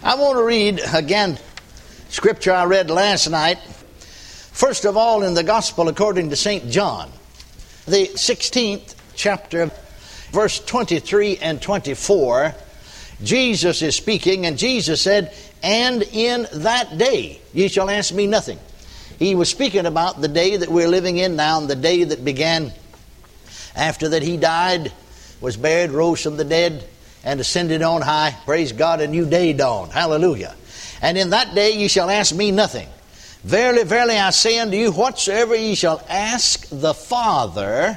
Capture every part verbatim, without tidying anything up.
I want to read again scripture I read last night. First of all, in the Gospel according to Saint John, the sixteenth chapter, verse twenty-three and twenty-four, Jesus is speaking, and Jesus said, "And in that day ye shall ask me nothing." He was speaking about the day that we're living in now, and the day that began after that he died, was buried, rose from the dead, and ascended on high. Praise God, a new day dawned. Hallelujah. "And in that day ye shall ask me nothing. Verily, verily, I say unto you, whatsoever ye shall ask the Father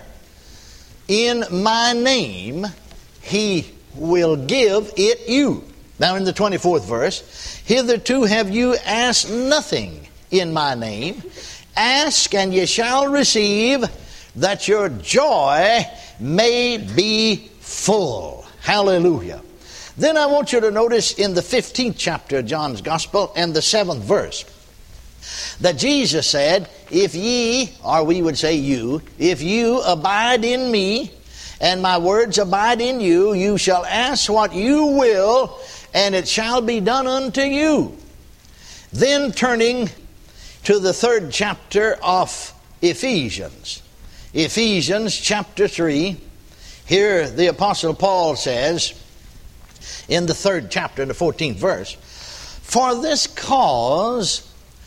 in my name, he will give it you." Now in the twenty-fourth verse, "Hitherto have you asked nothing in my name. Ask, and ye shall receive, that your joy may be full." Hallelujah. Then I want you to notice in the fifteenth chapter of John's Gospel and the seventh verse, that Jesus said, "If ye," or we would say you, "if you abide in me, and my words abide in you, you shall ask what you will, and it shall be done unto you." Then turning to the third chapter of Ephesians. Ephesians chapter three. Here the Apostle Paul says, in the third chapter, in the fourteenth verse, "For this cause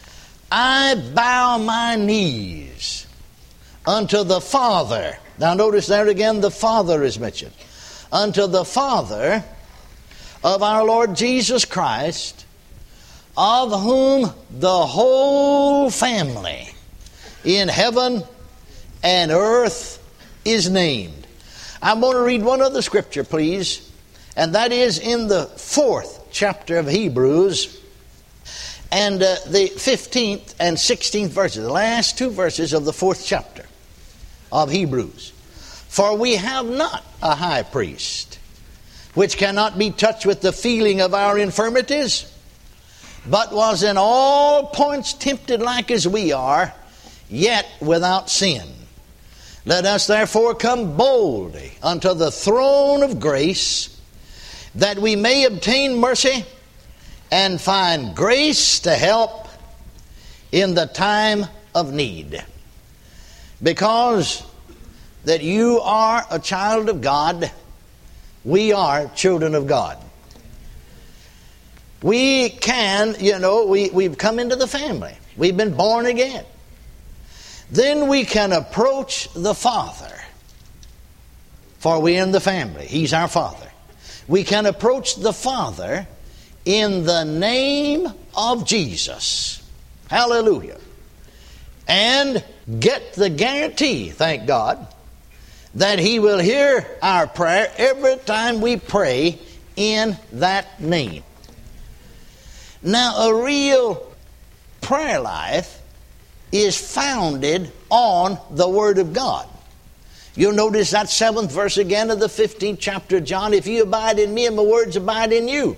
I bow my knees unto the Father." Now notice there again the Father is mentioned. "Unto the Father of our Lord Jesus Christ, of whom the whole family in heaven and earth is named." I'm going to read one other scripture, please, and that is in the fourth chapter of Hebrews, and uh, the fifteenth and sixteenth verses, the last two verses of the fourth chapter of Hebrews. "For we have not a high priest, which cannot be touched with the feeling of our infirmities, but was in all points tempted like as we are, yet without sin. Let us therefore come boldly unto the throne of grace, that we may obtain mercy and find grace to help in the time of need." Because that you are a child of God, we are children of God. We can, you know, we, we've come into the family. We've been born again. Then we can approach the Father, for we're in the family. He's our Father. We can approach the Father in the name of Jesus. Hallelujah. And get the guarantee, thank God, that He will hear our prayer every time we pray in that name. Now, a real prayer life is founded on the Word of God. You'll notice that seventh verse again of the fifteenth chapter of John. "If you abide in me and my words abide in you."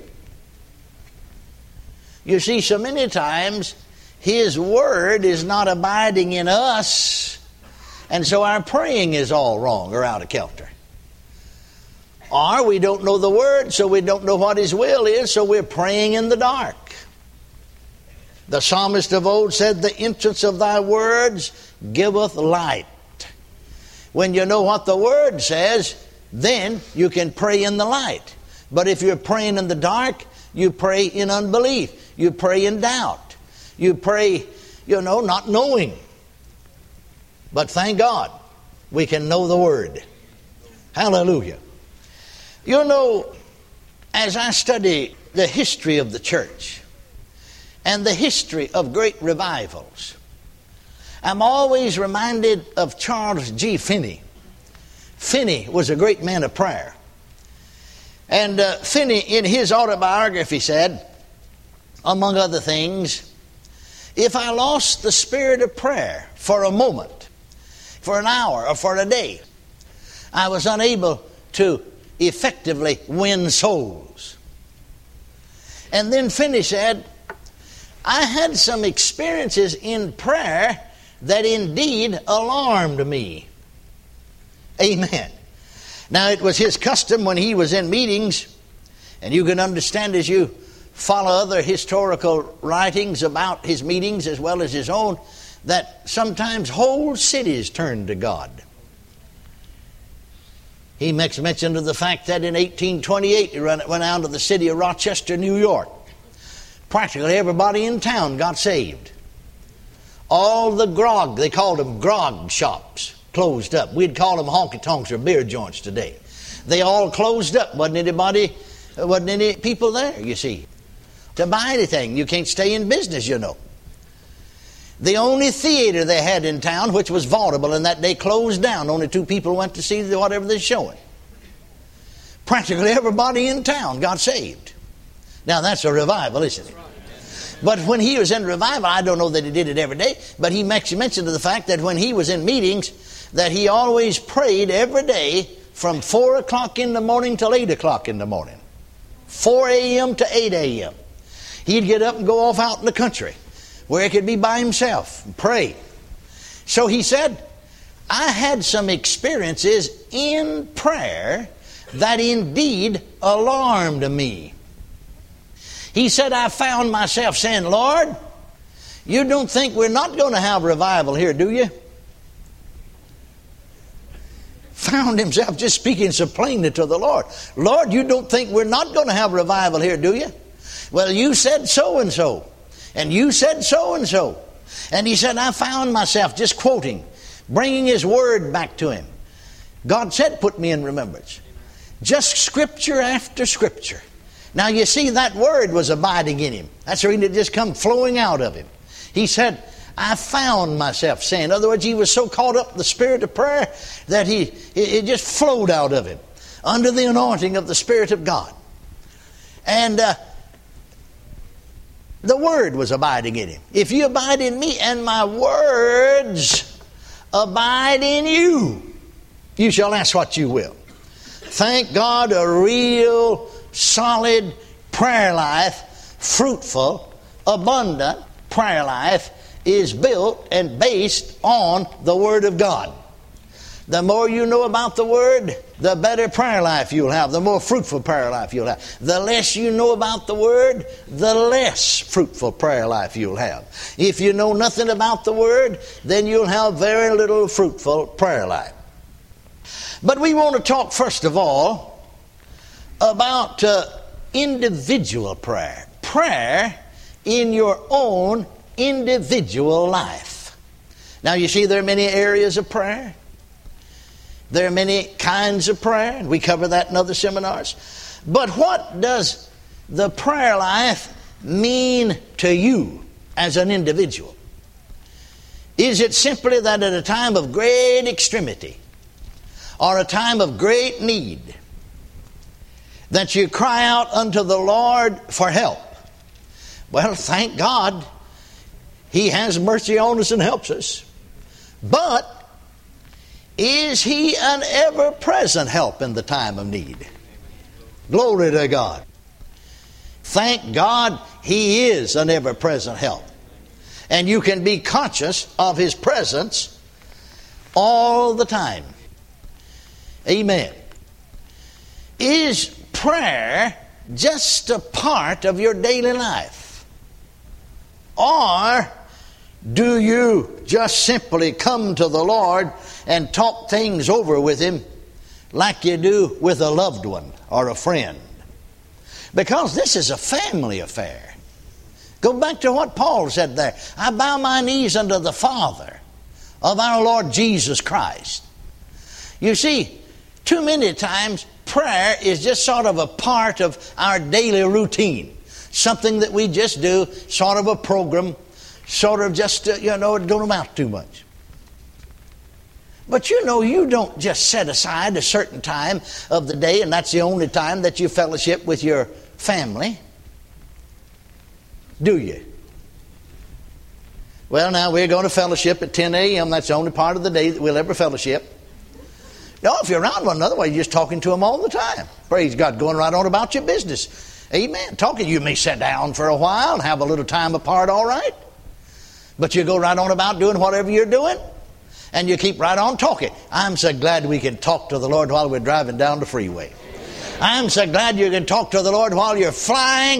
You see, so many times His Word is not abiding in us, and so our praying is all wrong or out of kilter. Or we don't know the Word, so we don't know what His will is, so we're praying in the dark. The psalmist of old said, "The entrance of thy words giveth light." When you know what the Word says, then you can pray in the light. But if you're praying in the dark, you pray in unbelief. You pray in doubt. You pray, you know, not knowing. But thank God, we can know the Word. Hallelujah. You know, as I study the history of the church and the history of great revivals, I'm always reminded of Charles G. Finney. Finney was a great man of prayer. And uh, Finney, in his autobiography, said, among other things, "If I lost the spirit of prayer for a moment, for an hour, or for a day, I was unable to effectively win souls." And then Finney said, "I had some experiences in prayer that indeed alarmed me." Amen. Now, it was his custom when he was in meetings, and you can understand as you follow other historical writings about his meetings as well as his own, that sometimes whole cities turned to God. He makes mention of the fact that in eighteen twenty-eight he went out to the city of Rochester, New York. Practically everybody in town got saved. All the grog, they called them grog shops, closed up. We'd call them honky-tonks or beer joints today. They all closed up. Wasn't anybody, wasn't any people there, you see, to buy anything. You can't stay in business, you know. The only theater they had in town, which was vaudeville, and that day closed down. Only two people went to see whatever they're showing. Practically everybody in town got saved. Now that's a revival, isn't it? But when he was in revival, I don't know that he did it every day, but he makes mention of the fact that when he was in meetings, that he always prayed every day from four o'clock in the morning till eight o'clock in the morning. four a.m. to eight a.m. He'd get up and go off out in the country where he could be by himself and pray. So he said, I had some experiences in prayer that indeed alarmed me. He said, I found myself saying, Lord, you don't think we're not going to have revival here, do you? Found himself just speaking so plainly to the Lord. Lord, you don't think we're not going to have revival here, do you? Well, you said so and so. And you said so and so. And he said, I found myself just quoting, bringing his word back to him. God said, put me in remembrance. Just scripture after scripture. Now you see, that word was abiding in him. That's the reason it just come flowing out of him. He said, I found myself saying. In other words, he was so caught up in the spirit of prayer that he it just flowed out of him under the anointing of the Spirit of God. And uh, the word was abiding in him. If you abide in me and my words abide in you, you shall ask what you will. Thank God, a real solid prayer life, fruitful, abundant prayer life is built and based on the Word of God. The more you know about the Word, the better prayer life you'll have, the more fruitful prayer life you'll have. The less you know about the Word, the less fruitful prayer life you'll have. If you know nothing about the Word, then you'll have very little fruitful prayer life. But we want to talk first of all about uh, individual prayer. Prayer in your own individual life. Now you see, there are many areas of prayer. There are many kinds of prayer, and we cover that in other seminars. But what does the prayer life mean to you as an individual? Is it simply that at a time of great extremity or a time of great need that you cry out unto the Lord for help? Well, thank God He has mercy on us and helps us. But is He an ever-present help in the time of need? Glory to God. Thank God He is an ever-present help. And you can be conscious of His presence all the time. Amen. Is prayer just a part of your daily life? Or do you just simply come to the Lord and talk things over with Him like you do with a loved one or a friend? Because this is a family affair. Go back to what Paul said there. I bow my knees unto the Father of our Lord Jesus Christ. You see, too many times prayer is just sort of a part of our daily routine. Something that we just do, sort of a program, sort of just, uh, you know, it don't amount too much. But you know, you don't just set aside a certain time of the day and that's the only time that you fellowship with your family. Do you? Well, now we're going to fellowship at ten a.m. That's the only part of the day that we'll ever fellowship. No, if you're around one another, well, you're just talking to them all the time. Praise God, going right on about your business. Amen. Talking, you may sit down for a while and have a little time apart, all right. But you go right on about doing whatever you're doing, and you keep right on talking. I'm so glad we can talk to the Lord while we're driving down the freeway. I'm so glad you can talk to the Lord while you're flying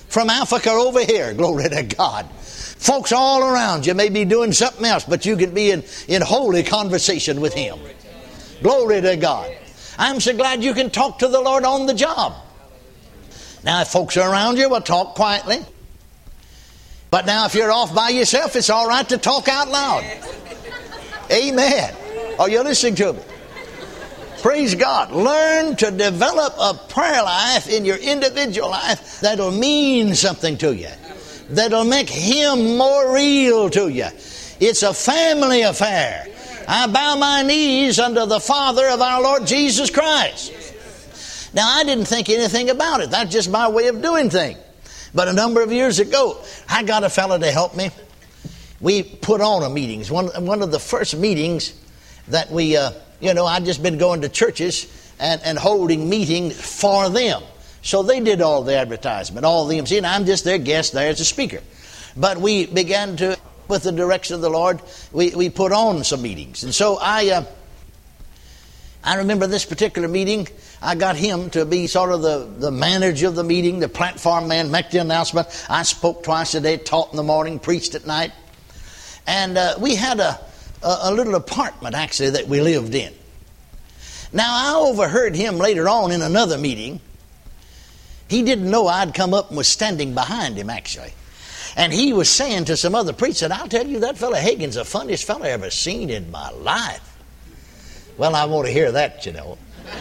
From Africa over here, glory to God. Folks all around you may be doing something else, but you can be in, in holy conversation with Him. Glory to God. I'm so glad you can talk to the Lord on the job. Now, if folks are around you, well, talk quietly. But now, if you're off by yourself, it's all right to talk out loud. Amen. Are you listening to me? Praise God. Learn to develop a prayer life in your individual life that'll mean something to you, that'll make Him more real to you. It's a family affair. I bow my knees unto the Father of our Lord Jesus Christ. Now, I didn't think anything about it. That's just my way of doing things. But a number of years ago, I got a fellow to help me. We put on a meetings. One, one of the first meetings that we, uh, you know, I'd just been going to churches and, and holding meetings for them. So they did all the advertisement, all the M C, and I'm just their guest there as a speaker. But we began to, with the direction of the Lord, we, we put on some meetings. And so I... Uh, I remember this particular meeting, I got him to be sort of the, the manager of the meeting, the platform man, make the announcement. I spoke twice a day, taught in the morning, preached at night. And uh, we had a, a, a little apartment, actually, that we lived in. Now, I overheard him later on in another meeting. He didn't know I'd come up and was standing behind him, actually. And he was saying to some other preacher, I'll tell you, that fellow Hagin's the funniest fellow I ever seen in my life. Well, I want to hear that, you know.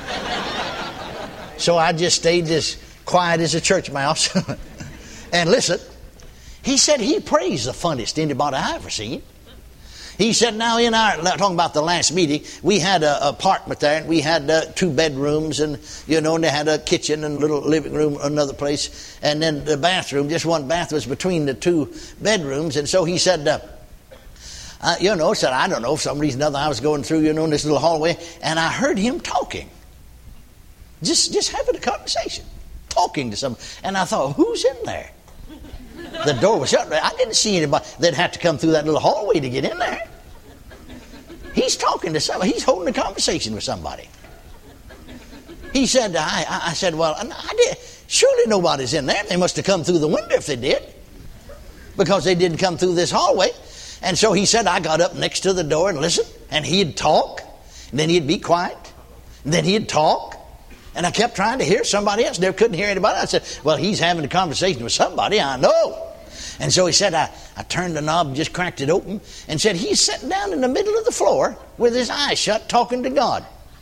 So I just stayed as quiet as a church mouse. And listen, he said he prays the funniest anybody I ever seen. He said, now in our, talking about the last meeting, we had an apartment there, and we had uh, two bedrooms, and, you know, and they had a kitchen and a little living room, another place, and then the bathroom, just one bath was between the two bedrooms. And so he said, uh, Uh, you know, said, I don't know, for some reason or other, I was going through, you know, in this little hallway, and I heard him talking. Just just having a conversation. Talking to someone. And I thought, who's in there? The door was shut. I didn't see anybody. They'd have to come through that little hallway to get in there. He's talking to somebody. He's holding a conversation with somebody. He said, I, I, I said, well, I did. Surely nobody's in there. They must have come through the window if they did. Because they didn't come through this hallway. And so he said, I got up next to the door and listened, and he'd talk, and then he'd be quiet, and then he'd talk, and I kept trying to hear somebody else. Never couldn't hear anybody. I said, well, he's having a conversation with somebody, I know. And so he said, I, I turned the knob and just cracked it open, and said, he's sitting down in the middle of the floor with his eyes shut, talking to God.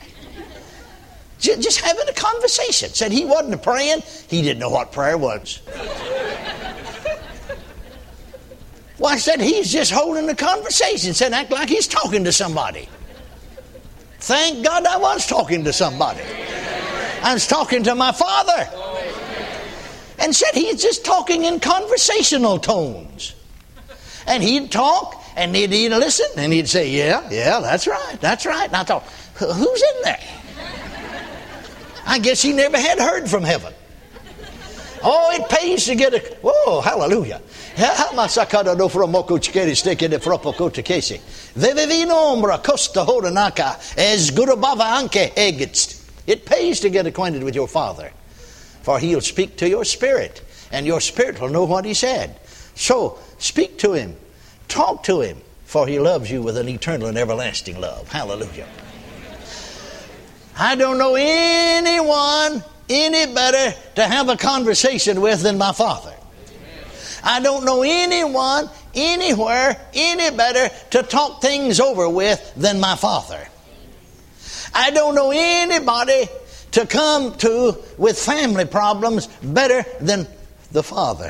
Just having a conversation. Said he wasn't praying. He didn't know what prayer was. Well, I said, he's just holding a conversation. Said, act like he's talking to somebody. Thank God I was talking to somebody. I was talking to my Father. And said, he's just talking in conversational tones. And he'd talk, and he'd, he'd listen, and he'd say, yeah, yeah, that's right, that's right. And I thought, who's in there? I guess he never had heard from heaven. Oh, it pays to get a... Oh, hallelujah. It pays to get acquainted with your Father, for He'll speak to your spirit, and your spirit will know what He said. So, speak to Him, talk to Him, for He loves you with an eternal and everlasting love. Hallelujah. I don't know anyone any better to have a conversation with than my Father. I don't know anyone, anywhere, any better to talk things over with than my Father. I don't know anybody to come to with family problems better than the Father.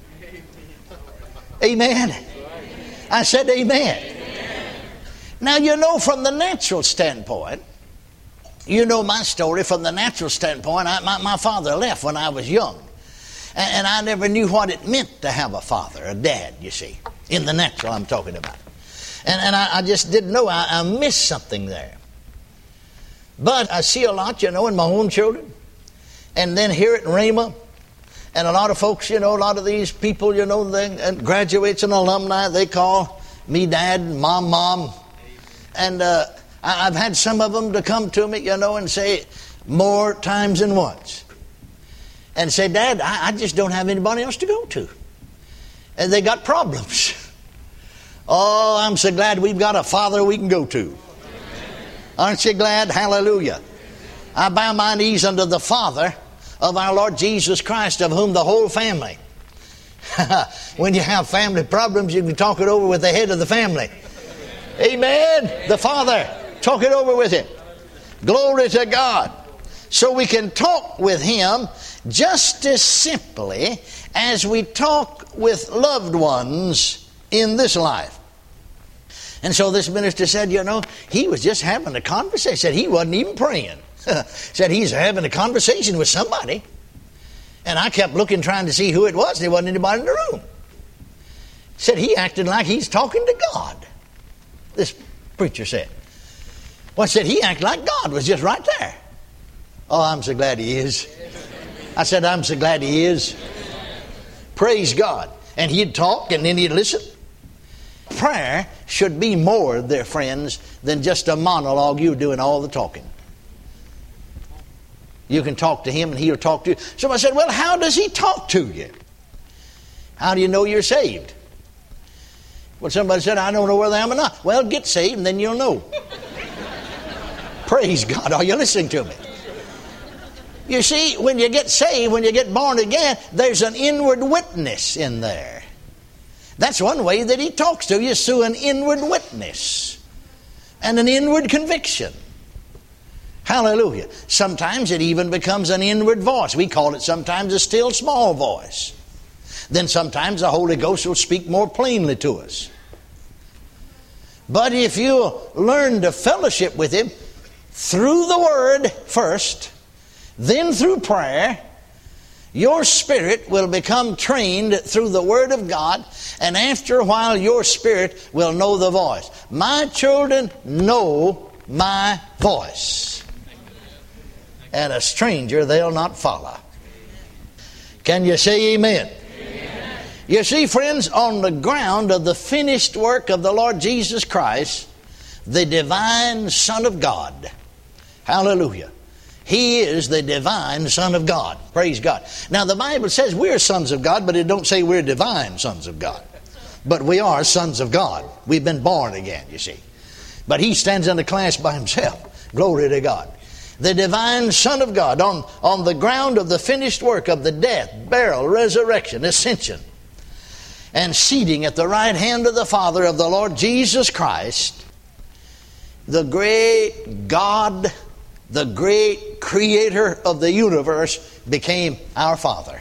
Amen. I said amen. Now, you know, from the natural standpoint, you know my story from the natural standpoint. I, my, my father left when I was young. And, and I never knew what it meant to have a father, a dad, you see. In the natural, I'm talking about. And, and I, I just didn't know. I, I missed something there. But I see a lot, you know, in my own children. And then here at Rhema. And a lot of folks, you know, a lot of these people, you know, they, and graduates and alumni, they call me dad and mom, mom. And uh, I, I've had some of them to come to me, you know, and say more times than once, and say, Dad, I, I just don't have anybody else to go to. And they got problems. Oh, I'm so glad we've got a Father we can go to. Aren't you glad? Hallelujah. I bow my knees unto the Father of our Lord Jesus Christ, of whom the whole family. When you have family problems, you can talk it over with the head of the family. Amen. The Father. Talk it over with him. Glory to God. So we can talk with him just as simply as we talk with loved ones in this life. And so this minister said, you know, he was just having a conversation. Said he wasn't even praying. Said he's having a conversation with somebody. And I kept looking, trying to see who it was. There wasn't anybody in the room. Said he acted like he's talking to God. This preacher said. Well, said he acted like God was just right there. Oh, I'm so glad he is. I said, I'm so glad he is. Praise God. And he'd talk and then he'd listen. Prayer should be more, dear friends, than just a monologue you doing all the talking. You can talk to him and he'll talk to you. Somebody said, well, how does he talk to you? How do you know you're saved? Well, somebody said, I don't know whether I am or not. Well, get saved and then you'll know. Praise God. Are you listening to me? You see, when you get saved, when you get born again, there's an inward witness in there. That's one way that he talks to you, is through an inward witness and an inward conviction. Hallelujah. Sometimes it even becomes an inward voice. We call it sometimes a still small voice. Then sometimes the Holy Ghost will speak more plainly to us. But if you learn to fellowship with him through the Word first, then through prayer, your spirit will become trained through the Word of God, and after a while your spirit will know the voice. My children know my voice, and a stranger they'll not follow. Can you say amen? Amen. You see, friends, on the ground of the finished work of the Lord Jesus Christ, the divine Son of God. Hallelujah. He is the divine Son of God. Praise God. Now the Bible says we're sons of God, but it don't say we're divine sons of God. But we are sons of God. We've been born again, you see. But he stands in the class by himself. Glory to God. The divine Son of God on, on the ground of the finished work of the death, burial, resurrection, ascension, and seating at the right hand of the Father of the Lord Jesus Christ, the great God, the great creator of the universe, became our Father.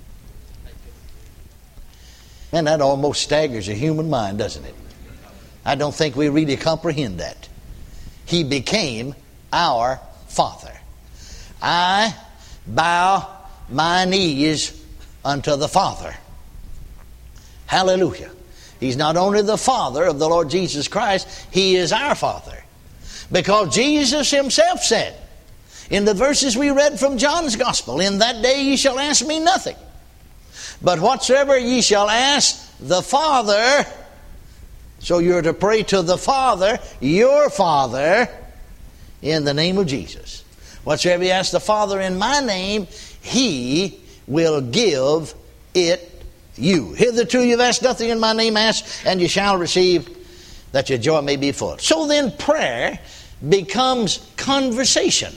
And that almost staggers a human mind, doesn't it? I don't think we really comprehend that. He became our Father. I bow my knees unto the Father. Hallelujah. He's not only the Father of the Lord Jesus Christ, He is our Father. Because Jesus Himself said, in the verses we read from John's Gospel, in that day ye shall ask me nothing, but whatsoever ye shall ask the Father. So you're to pray to the Father, your Father, in the name of Jesus. Whatsoever you ask the Father in my name, He will give it you. Hitherto you've asked nothing in my name, ask, and you shall receive, that your joy may be full. So then prayer becomes conversation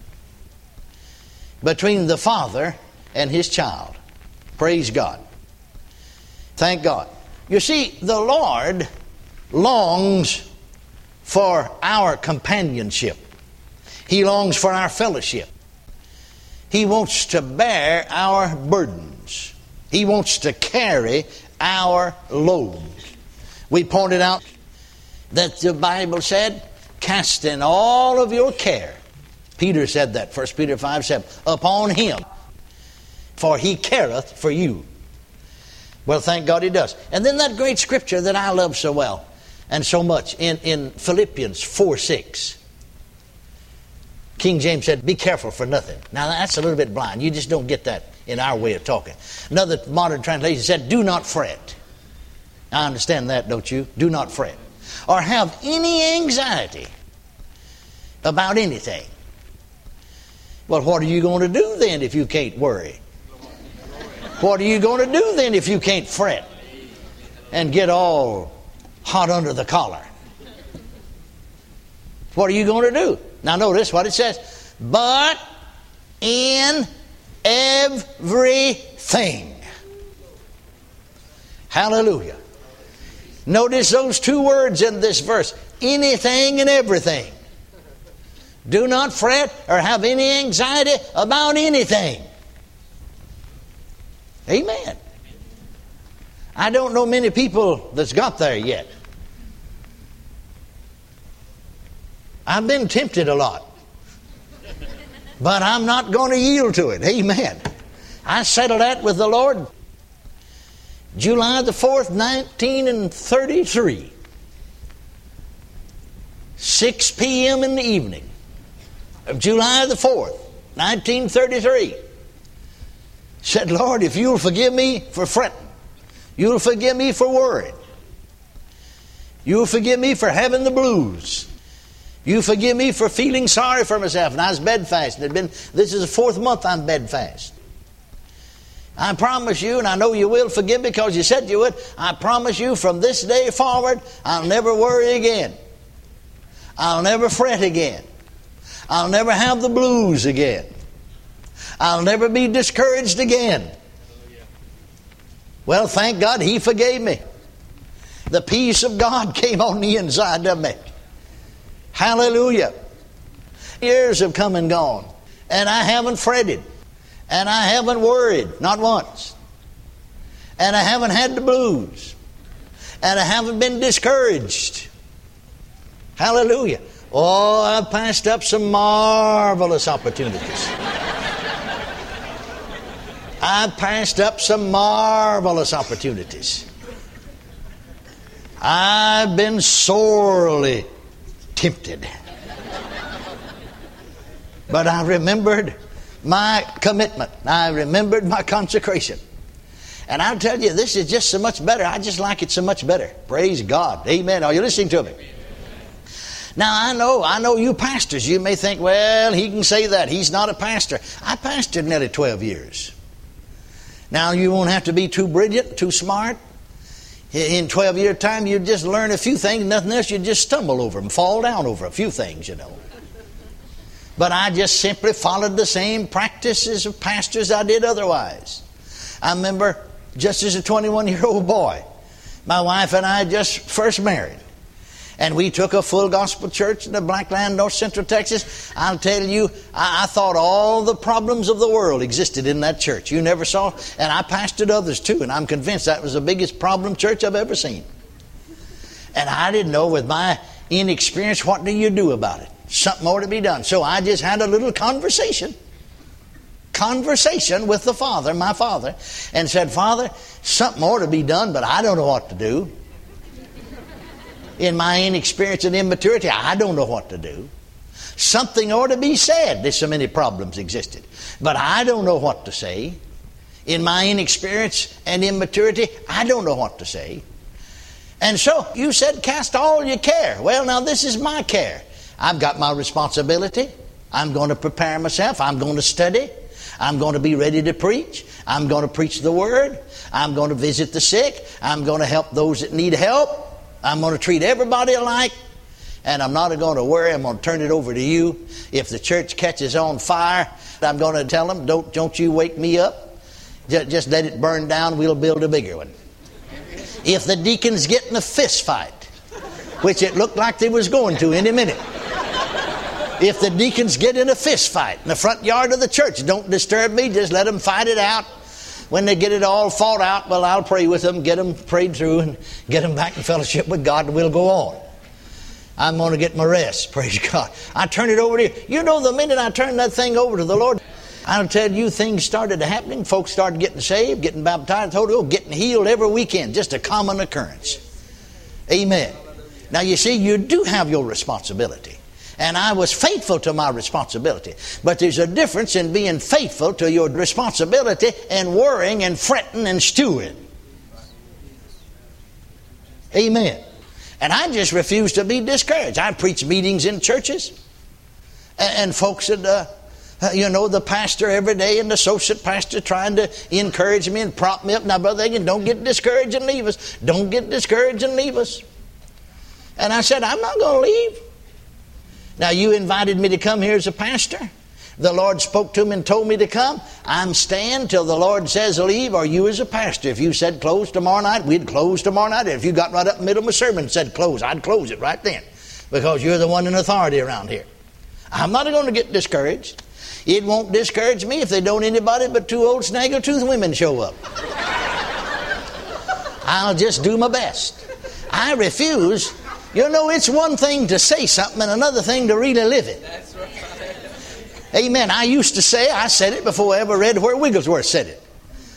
between the Father and His child. Praise God. Thank God. You see, the Lord longs for our companionship. He longs for our fellowship. He wants to bear our burdens. He wants to carry our load. We pointed out that the Bible said, cast in all of your care. Peter said that, First Peter five seven, upon Him, for He careth for you. Well, thank God He does. And then that great scripture that I love so well and so much in, in Philippians four six. King James said, be careful for nothing. Now that's a little bit blind. You just don't get that in our way of talking. Another modern translation said, do not fret. I understand that, don't you? Do not fret. Or have any anxiety about anything. Well, what are you going to do then if you can't worry? What are you going to do then if you can't fret and get all hot under the collar? What are you going to do? Now notice what it says. But in everything. Hallelujah. Notice those two words in this verse. Anything and everything. Do not fret or have any anxiety about anything. Amen. I don't know many people that's got there yet. I've been tempted a lot. But I'm not going to yield to it. Amen. I settled that with the Lord July the fourth, nineteen thirty-three. six p.m. in the evening of July the fourth, nineteen thirty-three. Said, Lord, if you'll forgive me for fretting, you'll forgive me for worrying, you'll forgive me for having the blues, you forgive me for feeling sorry for myself. And I was bedfast. It had been, this is the fourth month I'm bedfast. I promise you, and I know you will forgive me because you said you would, I promise you from this day forward, I'll never worry again. I'll never fret again. I'll never have the blues again. I'll never be discouraged again. Well, thank God He forgave me. The peace of God came on the inside of me. Hallelujah. Years have come and gone, and I haven't fretted, and I haven't worried, not once. And I haven't had the blues, and I haven't been discouraged. Hallelujah. Oh, I've passed up some marvelous opportunities. I've passed up some marvelous opportunities. I've been sorely tempted. But I remembered my commitment. I remembered my consecration. And I'll tell you, this is just so much better. I just like it so much better. Praise God. Amen. Are you listening to me? Now, I know, I know you pastors, you may think, well, he can say that. He's not a pastor. I pastored nearly twelve years. Now, you won't have to be too brilliant, too smart. In twelve year time, you just learn a few things, nothing else, you just stumble over them, fall down over a few things, you know. But I just simply followed the same practices of pastors I did otherwise. I remember just as a twenty-one-year-old boy, my wife and I just first married. And we took a full gospel church in the Blackland, North Central Texas. I'll tell you, I, I thought all the problems of the world existed in that church. You never saw, and I pastored others too, and I'm convinced that was the biggest problem church I've ever seen. And I didn't know, with my inexperience, what do you do about it? Something ought to be done. So I just had a little conversation. Conversation with the Father, my Father, and said, Father, something ought to be done, but I don't know what to do. In my inexperience and immaturity, I don't know what to do. Something ought to be said. There's so many problems existed. But I don't know what to say. In my inexperience and immaturity, I don't know what to say. And so you said, cast all your care. Well, now this is my care. I've got my responsibility. I'm going to prepare myself. I'm going to study. I'm going to be ready to preach. I'm going to preach the Word. I'm going to visit the sick. I'm going to help those that need help. I'm going to treat everybody alike, and I'm not going to worry. I'm going to turn it over to you. If the church catches on fire, I'm going to tell them, don't, don't you wake me up. Just, just let it burn down. We'll build a bigger one. If the deacons get in a fist fight, which it looked like they was going to any minute, if the deacons get in a fist fight in the front yard of the church, don't disturb me. Just let them fight it out. When they get it all fought out, well, I'll pray with them, get them prayed through, and get them back in fellowship with God, and we'll go on. I'm going to get my rest, praise God. I turn it over to you. You know, the minute I turn that thing over to the Lord, I'll tell you, things started happening. Folks started getting saved, getting baptized, Holy Ghost, getting healed every weekend. Just a common occurrence. Amen. Now, you see, you do have your responsibility. And I was faithful to my responsibility. But there's a difference in being faithful to your responsibility and worrying and fretting and stewing. Amen. And I just refuse to be discouraged. I preach meetings in churches. And, and folks would uh, Uh, you know, the pastor every day and the associate pastor trying to encourage me and prop me up. Now, Brother Hagin, don't get discouraged and leave us. Don't get discouraged and leave us. And I said, I'm not going to leave. Now, you invited me to come here as a pastor. The Lord spoke to me and told me to come. I'm staying till the Lord says leave, or you as a pastor. If you said close tomorrow night, we'd close tomorrow night. If you got right up in the middle of my sermon and said close, I'd close it right then, because you're the one in authority around here. I'm not going to get discouraged. It won't discourage me if they don't anybody but two old snaggletooth women show up. I'll just do my best. I refuse. You know, it's one thing to say something and another thing to really live it. That's right. Amen. I used to say, I said it before I ever read where Wigglesworth said it.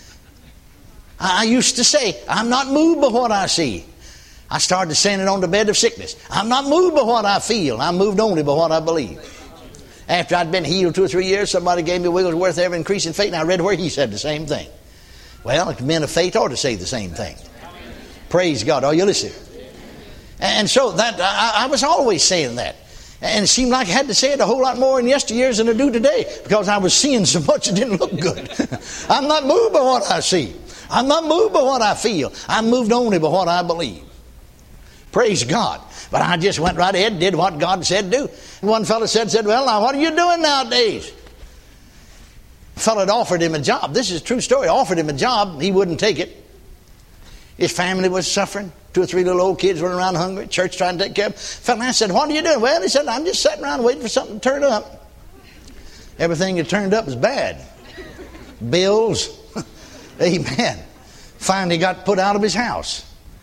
I used to say, I'm not moved by what I see. I started saying it on the bed of sickness. I'm not moved by what I feel. I'm moved only by what I believe. After I'd been healed two or three years, somebody gave me Wigglesworth ever increasing faith, and I read where he said the same thing. Well, men of faith ought to say the same thing. Praise God. Are you listening? And so that I, I was always saying that. And it seemed like I had to say it a whole lot more in yesteryears than I do today, because I was seeing so much it didn't look good. I'm not moved by what I see. I'm not moved by what I feel. I'm moved only by what I believe. Praise God. But I just went right ahead and did what God said do. One fellow said, said, well, now what are you doing nowadays? A fellow had offered him a job. This is a true story. Offered him a job. He wouldn't take it. His family was suffering. Two or three little old kids running around hungry. Church trying to take care of them. Fellow, I said, what are you doing? Well, he said, I'm just sitting around waiting for something to turn up. Everything that turned up was bad. Bills. Amen. Finally got put out of his house.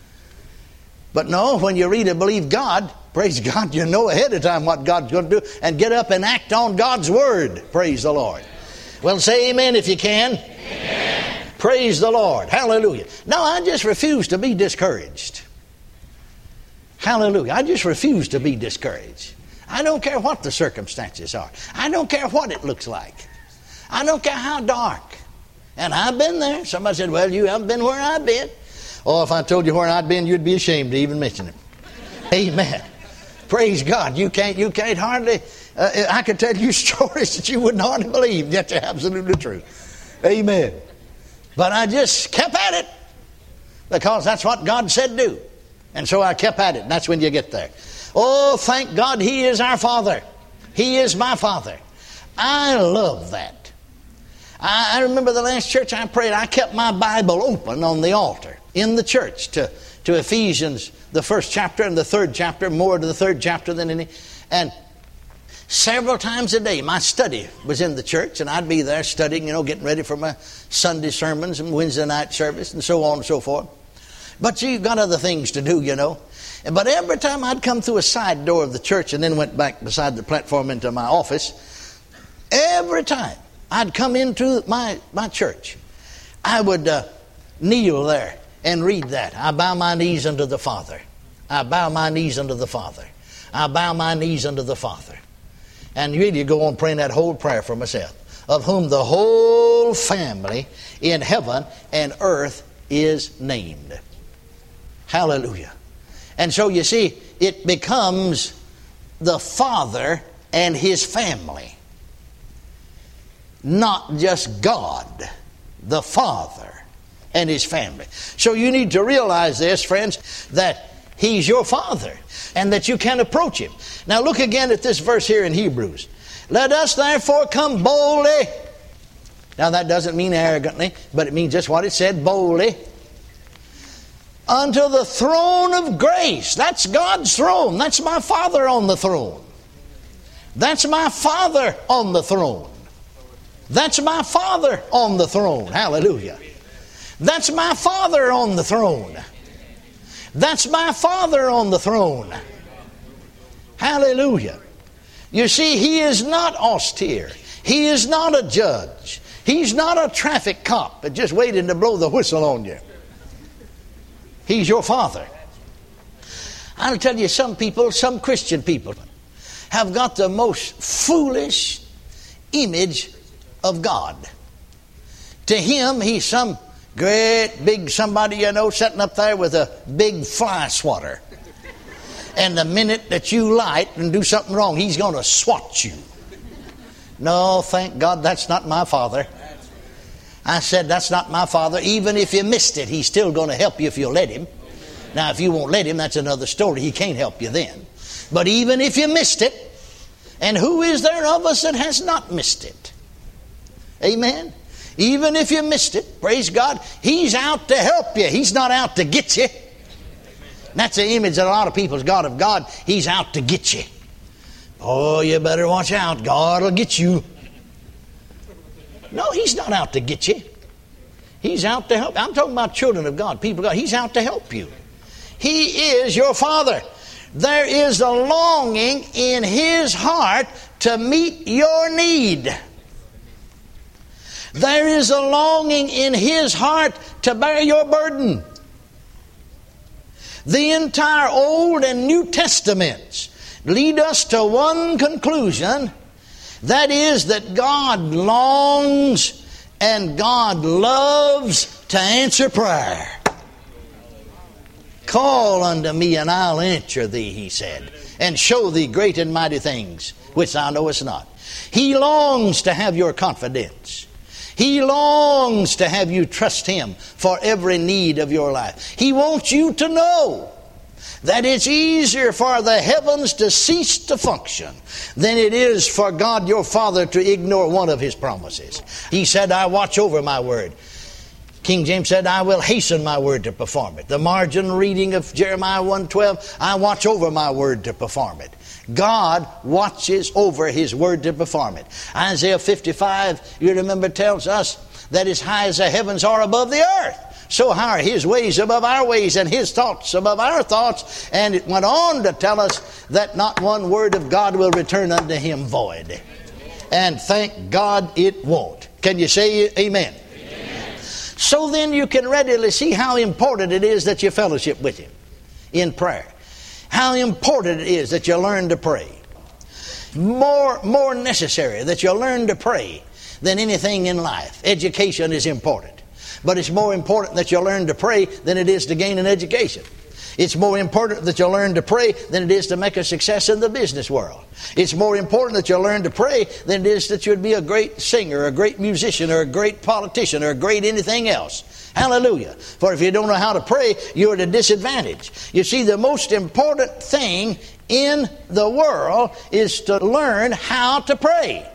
But no, when you read and believe God, praise God, you know ahead of time what God's going to do, and get up and act on God's word. Praise the Lord. Well, say amen if you can. Amen. Praise the Lord. Hallelujah. No, I just refuse to be discouraged. Hallelujah. I just refuse to be discouraged. I don't care what the circumstances are. I don't care what it looks like. I don't care how dark. And I've been there. Somebody said, well, you haven't been where I've been. Oh, if I told you where I'd been, you'd be ashamed to even mention it. Amen. Praise God. You can't, you can't hardly, uh, I could tell you stories that you wouldn't hardly believe. That's absolutely true. Amen. But I just kept at it, because that's what God said do. And so I kept at it. And that's when you get there. Oh, thank God He is our Father. He is my Father. I love that. I, I remember the last church I prayed, I kept my Bible open on the altar in the church to, to Ephesians, the first chapter and the third chapter, more to the third chapter than any. And several times a day, my study was in the church, and I'd be there studying, you know, getting ready for my Sunday sermons and Wednesday night service and so on and so forth. But you've got other things to do, you know. But every time I'd come through a side door of the church and then went back beside the platform into my office, every time I'd come into my, my church, I would uh, kneel there and read that. I bow my knees unto the Father. I bow my knees unto the Father. I bow my knees unto the Father. And really go on praying that whole prayer for myself. Of whom the whole family in heaven and earth is named. Hallelujah. And so you see, it becomes the Father and His family. Not just God. The Father and His family. So you need to realize this, friends, that He's your Father and that you can approach Him. Now look again at this verse here in Hebrews. Let us therefore come boldly. Now that doesn't mean arrogantly, but it means just what it said, boldly. Unto the throne of grace. That's God's throne. That's my Father on the throne. That's my Father on the throne. That's my Father on the throne. Hallelujah. That's my Father on the throne. That's my Father on the throne. Hallelujah. You see, He is not austere. He is not a judge. He's not a traffic cop that just waiting to blow the whistle on you. He's your Father. I'll tell you, some people, some Christian people, have got the most foolish image of God. To him, He's some great big somebody, you know, sitting up there with a big fly swatter. And the minute that you light and do something wrong, He's going to swat you. No, thank God that's not my Father. I said that's not my Father. Even if you missed it, He's still going to help you if you'll let Him. Now, if you won't let Him, that's another story. He can't help you then. But even if you missed it, and who is there of us that has not missed it? Amen? Even if you missed it, praise God, He's out to help you. He's not out to get you. That's the image that a lot of people's got of God. He's out to get you. Oh, you better watch out. God will get you. No, He's not out to get you. He's out to help. I'm talking about children of God, people of God. He's out to help you. He is your Father. There is a longing in His heart to meet your need. There is a longing in His heart to bear your burden. The entire Old and New Testaments lead us to one conclusion. That is that God longs and God loves to answer prayer. Call unto me and I'll answer thee, He said, and show thee great and mighty things which thou knowest not. He longs to have your confidence. He longs to have you trust Him for every need of your life. He wants you to know that it's easier for the heavens to cease to function than it is for God your Father to ignore one of His promises. He said, I watch over my word. King James said, I will hasten my word to perform it. The margin reading of Jeremiah one twelve, I watch over my word to perform it. God watches over His word to perform it. Isaiah fifty-five, you remember, tells us that as high as the heavens are above the earth, so high are His ways above our ways and His thoughts above our thoughts. And it went on to tell us that not one word of God will return unto Him void. And thank God it won't. Can you say amen? So then you can readily see how important it is that you fellowship with Him in prayer. How important it is that you learn to pray. More, more necessary that you learn to pray than anything in life. Education is important. But it's more important that you learn to pray than it is to gain an education. It's more important that you learn to pray than it is to make a success in the business world. It's more important that you learn to pray than it is that you'd be a great singer, a great musician, or a great politician, or a great anything else. Hallelujah. For if you don't know how to pray, you're at a disadvantage. You see, the most important thing in the world is to learn how to pray.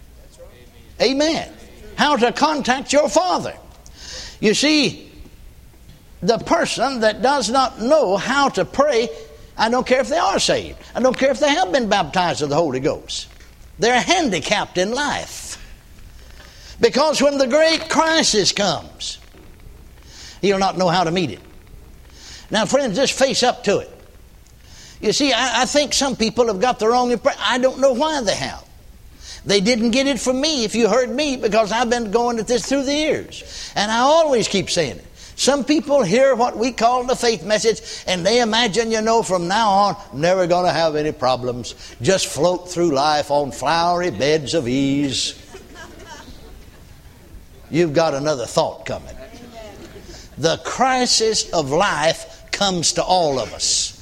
Amen. How to contact your Father. You see, the person that does not know how to pray, I don't care if they are saved. I don't care if they have been baptized with the Holy Ghost. They're handicapped in life. Because when the great crisis comes, he'll not know how to meet it. Now, friends, just face up to it. You see, I, I think some people have got the wrong impression. I don't know why they have. They didn't get it from me, if you heard me, because I've been going at this through the years. And I always keep saying it. Some people hear what we call the faith message, and they imagine, you know, from now on, never going to have any problems. Just float through life on flowery beds of ease. You've got another thought coming. The crisis of life comes to all of us.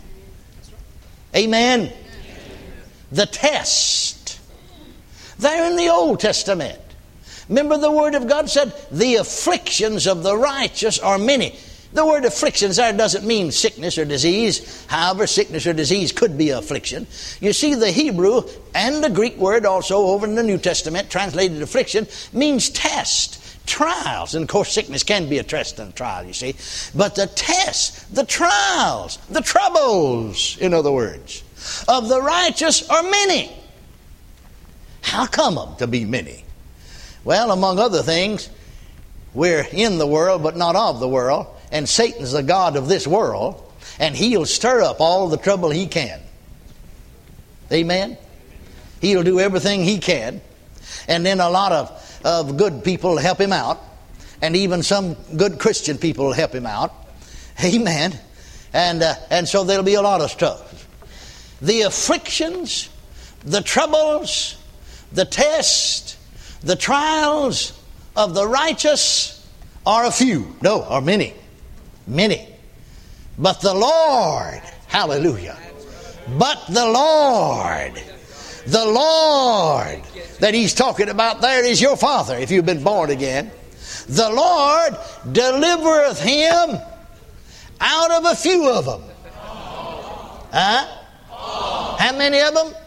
Amen. The test. There in the Old Testament. Remember, the Word of God said, the afflictions of the righteous are many. The word afflictions there doesn't mean sickness or disease. However, sickness or disease could be an affliction. You see, the Hebrew and the Greek word also over in the New Testament, translated affliction, means test, trials. And of course, sickness can be a test and a trial, you see. But the tests, the trials, the troubles, in other words, of the righteous are many. How come them to be many? Well, among other things, we're in the world but not of the world, and Satan's the god of this world, and he'll stir up all the trouble he can. Amen? He'll do everything he can, and then a lot of, of good people will help him out, and even some good Christian people will help him out. Amen? And, uh, and so there'll be a lot of stuff. The afflictions, the troubles, the tests, the trials of the righteous are a few. No, are many. Many. But the Lord, hallelujah. But the Lord The Lord that he's talking about there is your Father if you've been born again. The Lord delivereth him out of a few of them. Huh? How many of them?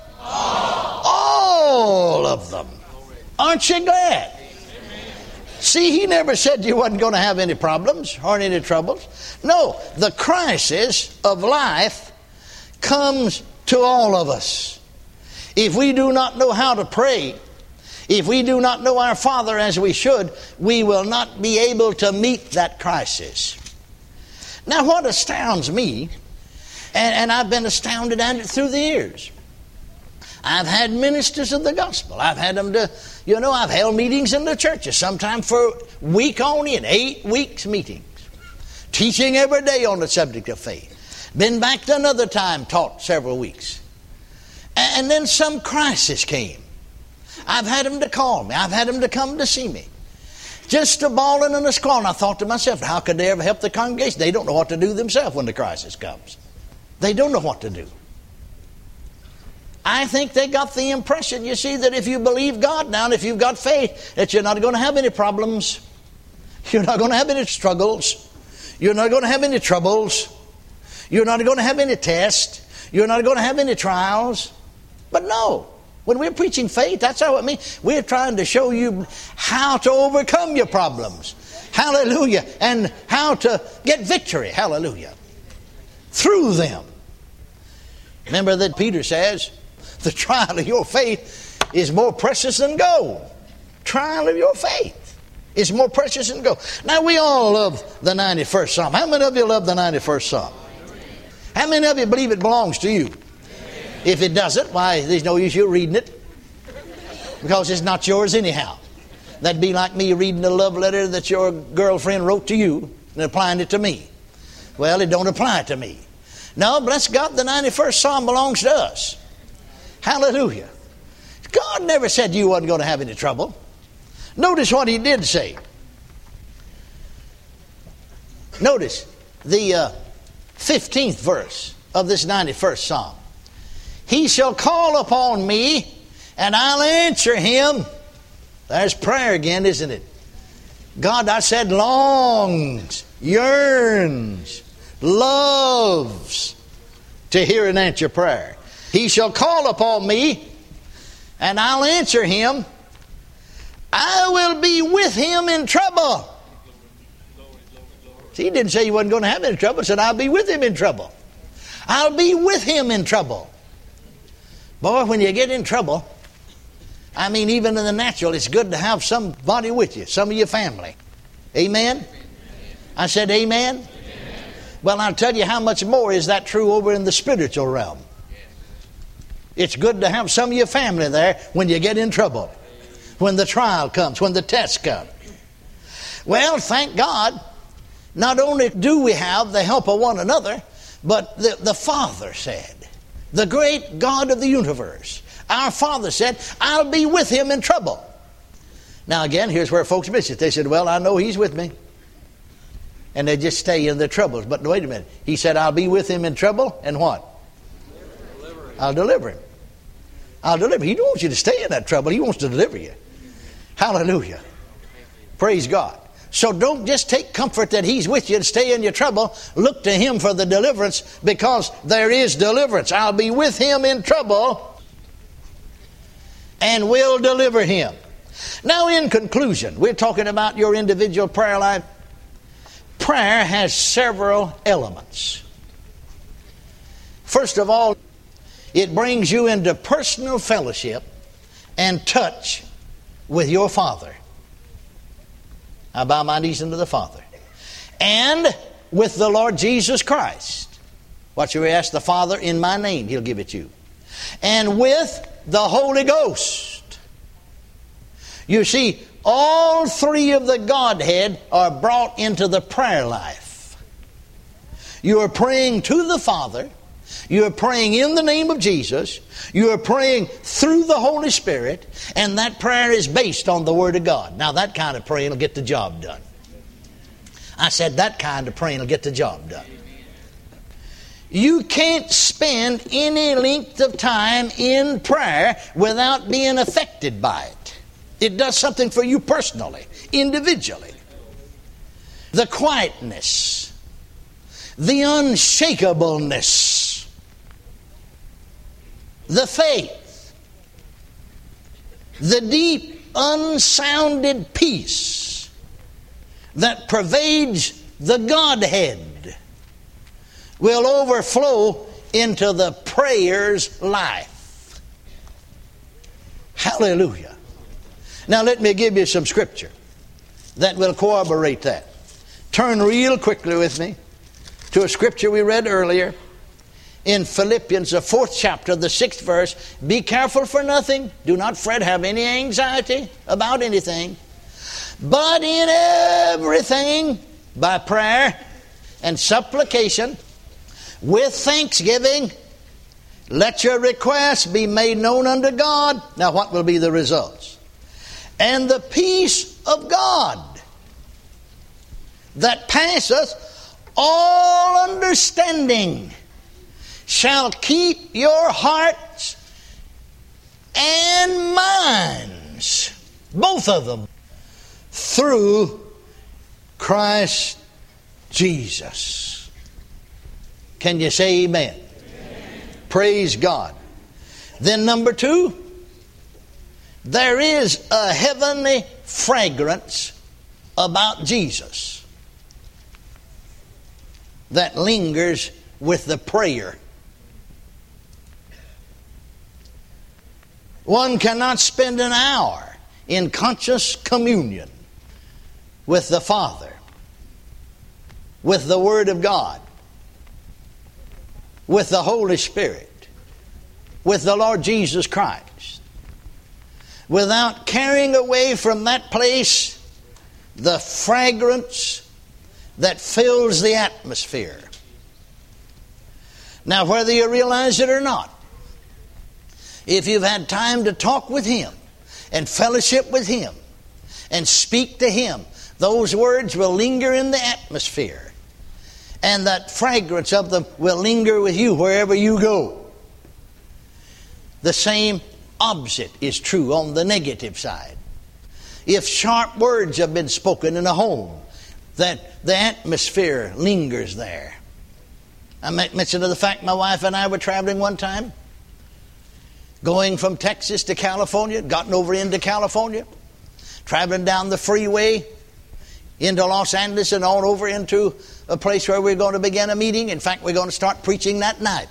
All of them. Aren't you glad? See, he never said you wasn't going to have any problems or any troubles. No, the crisis of life comes to all of us. If we do not know how to pray, if we do not know our Father as we should, we will not be able to meet that crisis. Now, what astounds me, and, and I've been astounded at it through the years, I've had ministers of the gospel. I've had them to, you know, I've held meetings in the churches, sometimes for a week on end, eight weeks meetings, teaching every day on the subject of faith. Been back to another time, taught several weeks. And then some crisis came. I've had them to call me. I've had them to come to see me. Just a bawling and a squalling. I thought to myself, how could they ever help the congregation? They don't know what to do themselves when the crisis comes. They don't know what to do. I think they got the impression, you see, that if you believe God now, and if you've got faith, that you're not going to have any problems. You're not going to have any struggles. You're not going to have any troubles. You're not going to have any tests. You're not going to have any trials. But no, when we're preaching faith, that's how it means. We're trying to show you how to overcome your problems. Hallelujah. And how to get victory. Hallelujah. Through them. Remember that Peter says, the trial of your faith is more precious than gold. Trial of your faith is more precious than gold. Now, we all love the ninety-first Psalm. How many of you love the ninety-first Psalm? How many of you believe it belongs to you? If it doesn't, why, there's no use you reading it. Because it's not yours anyhow. That'd be like me reading the love letter that your girlfriend wrote to you and applying it to me. Well, it don't apply to me. No, bless God, the ninety-first Psalm belongs to us. Hallelujah. God never said you wasn't going to have any trouble. Notice what he did say. Notice the uh, fifteenth verse of this ninety-first Psalm. He shall call upon me, and I'll answer him. There's prayer again, isn't it? God, I said, longs, yearns, loves to hear and answer prayer. He shall call upon me, and I'll answer him. I will be with him in trouble. See, he didn't say he wasn't going to have any trouble. He said, I'll be with him in trouble. I'll be with him in trouble. Boy, when you get in trouble, I mean, even in the natural, it's good to have somebody with you, some of your family. Amen? I said amen? Amen. Well, I'll tell you how much more is that true over in the spiritual realm. It's good to have some of your family there when you get in trouble, when the trial comes, when the test comes. Well, thank God, not only do we have the help of one another, but the, the Father said, the great God of the universe, our Father said, I'll be with him in trouble. Now again, here's where folks miss it. They said, well, I know he's with me. And they just stay in their troubles. But wait a minute. He said, I'll be with him in trouble, and what? I'll deliver him. I'll deliver him. He don't want you to stay in that trouble. He wants to deliver you. Hallelujah. Praise God. So don't just take comfort that he's with you and stay in your trouble. Look to him for the deliverance, because there is deliverance. I'll be with him in trouble and will deliver him. Now, in conclusion, we're talking about your individual prayer life. Prayer has several elements. First of all, it brings you into personal fellowship and touch with your Father. I bow my knees unto the Father. And with the Lord Jesus Christ. What you ask the Father in my name, he'll give it you. And with the Holy Ghost. You see, all three of the Godhead are brought into the prayer life. You are praying to the Father. You are praying in the name of Jesus. You are praying through the Holy Spirit. And that prayer is based on the Word of God. Now that kind of praying will get the job done. I said that kind of praying will get the job done. You can't spend any length of time in prayer without being affected by it. It does something for you personally, individually. The quietness, the unshakableness, the faith, the deep, unsounded peace that pervades the Godhead will overflow into the prayer's life. Hallelujah. Now let me give you some scripture that will corroborate that. Turn real quickly with me to a scripture we read earlier in Philippians, the fourth chapter, the sixth verse. Be careful for nothing. Do not fret, have any anxiety about anything. But in everything, by prayer and supplication, with thanksgiving, let your requests be made known unto God. Now what will be the results? And the peace of God that passeth all understanding shall keep your hearts and minds, both of them, through Christ Jesus. Can you say amen? Amen? Praise God. Then number two, there is a heavenly fragrance about Jesus that lingers with the prayer. One cannot spend an hour in conscious communion with the Father, with the Word of God, with the Holy Spirit, with the Lord Jesus Christ, without carrying away from that place the fragrance that fills the atmosphere. Now, whether you realize it or not, if you've had time to talk with Him and fellowship with Him and speak to Him, those words will linger in the atmosphere. And that fragrance of them will linger with you wherever you go. The same opposite is true on the negative side. If sharp words have been spoken in a home, that the atmosphere lingers there. I mentioned the fact my wife and I were traveling one time, going from Texas to California, gotten over into California, traveling down the freeway into Los Angeles and on over into a place where we're going to begin a meeting. In fact, we're going to start preaching that night.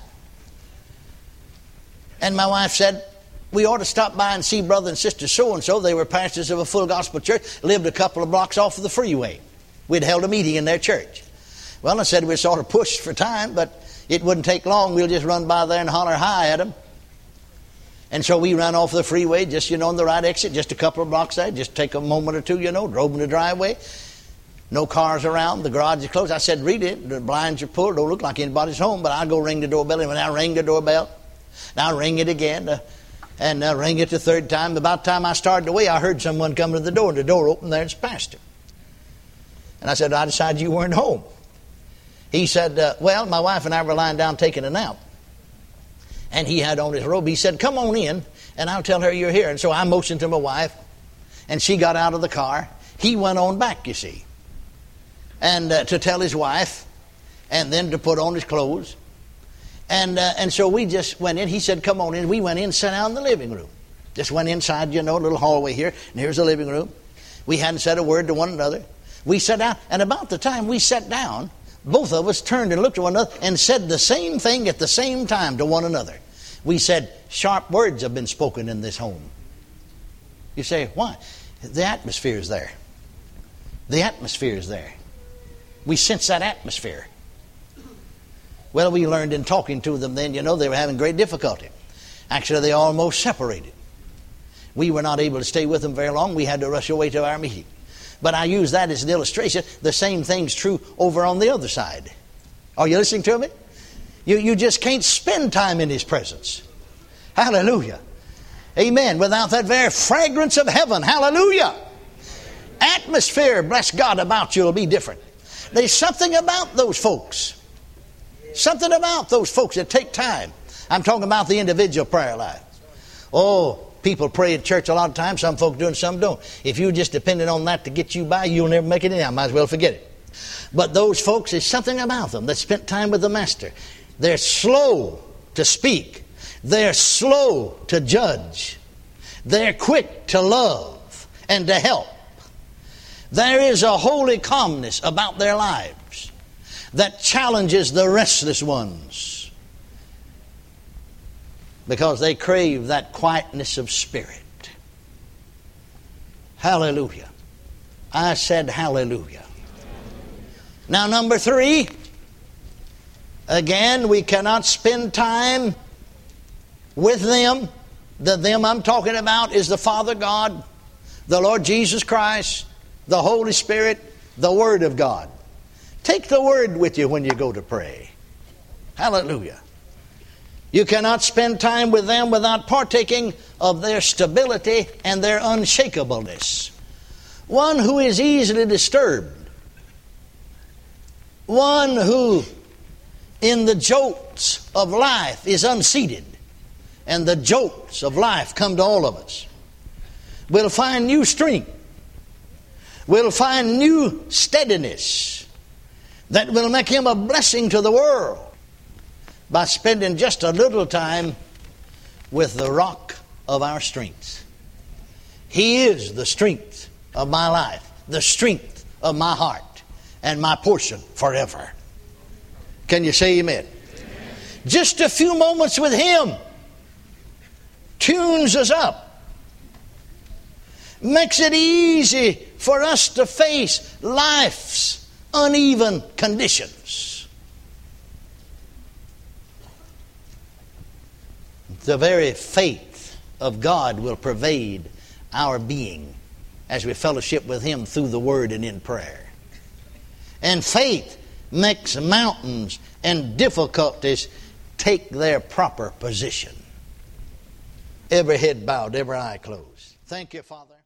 And my wife said, we ought to stop by and see brother and sister so-and-so. They were pastors of a full gospel church, lived a couple of blocks off of the freeway. We'd held a meeting in their church. Well, I said we're sort of pushed for time, but it wouldn't take long. We'll just run by there and holler hi at them. And so we ran off the freeway, just, you know, on the right exit, just a couple of blocks there. Just take a moment or two, you know, drove in the driveway. No cars around. The garage is closed. I said, read it. The blinds are pulled. Don't look like anybody's home. But I'll go ring the doorbell. And when I ring the doorbell, now I ring it again. Uh, and uh, ring it the third time. About the time I started away, I heard someone come to the door. And the door opened there. It's Pastor. And I said, I decided you weren't home. He said, uh, well, my wife and I were lying down taking a nap. And he had on his robe. He said, come on in, and I'll tell her you're here. And so I motioned to my wife, and she got out of the car. He went on back, you see, and uh, to tell his wife, and then to put on his clothes. And uh, and so we just went in. He said, come on in. We went in, sat down in the living room. Just went inside, you know, a little hallway here, and here's the living room. We hadn't said a word to one another. We sat down, and about the time we sat down, both of us turned and looked at one another and said the same thing at the same time to one another. We said, sharp words have been spoken in this home. You say, why? The atmosphere is there. The atmosphere is there. We sense that atmosphere. Well, we learned in talking to them then, you know, they were having great difficulty. Actually, they almost separated. We were not able to stay with them very long. We had to rush away to our meeting. But I use that as an illustration. The same thing's true over on the other side. Are you listening to me? You, you just can't spend time in His presence. Hallelujah. Amen. Without that very fragrance of heaven. Hallelujah. Atmosphere, bless God, about you will be different. There's something about those folks. Something about those folks that take time. I'm talking about the individual prayer life. Oh, people pray at church a lot of times. Some folks do and some don't. If you're just depending on that to get you by, you'll never make it anyhow. Might as well forget it. But those folks, there's something about them that spent time with the Master. They're slow to speak. They're slow to judge. They're quick to love and to help. There is a holy calmness about their lives that challenges the restless ones because they crave that quietness of spirit. Hallelujah. I said hallelujah. Now, number three, again, we cannot spend time with them. The them I'm talking about is the Father God, the Lord Jesus Christ, the Holy Spirit, the Word of God. Take the Word with you when you go to pray. Hallelujah. You cannot spend time with them without partaking of their stability and their unshakableness. One who is easily disturbed. One who in the jolts of life is unseated. And the jolts of life come to all of us. We'll find new strength. We'll find new steadiness that will make him a blessing to the world by spending just a little time with the rock of our strength. He is the strength of my life, the strength of my heart, and my portion forever. Can you say amen? Amen. Just a few moments with him tunes us up, makes it easy for us to face life's uneven conditions. The very faith of God will pervade our being as we fellowship with him through the Word and in prayer. And faith makes mountains and difficulties take their proper position. Every head bowed, every eye closed. Thank you, Father.